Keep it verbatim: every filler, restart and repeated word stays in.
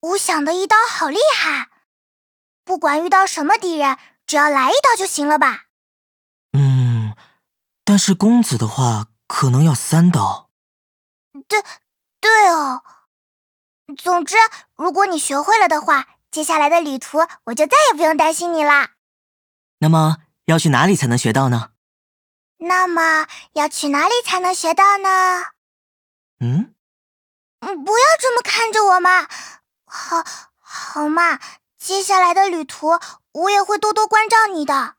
我想的一刀好厉害，不管遇到什么敌人，只要来一刀就行了吧？ 嗯，但是公子的话可能要三刀。 对，对哦。总之，如果你学会了的话，接下来的旅途我就再也不用担心你啦。 那么要去哪里才能学到呢？ 那么要去哪里才能学到呢？ 嗯？ 嗯，不要这么看着我嘛。好，好嘛，接下来的旅途我也会多多关照你的。